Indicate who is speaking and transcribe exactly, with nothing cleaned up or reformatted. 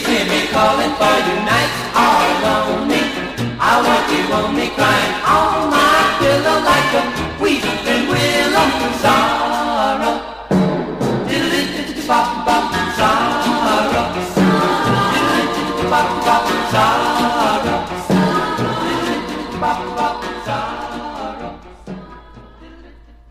Speaker 1: hear me calling for you, nights are lonely. I want you only crying on my pillow like a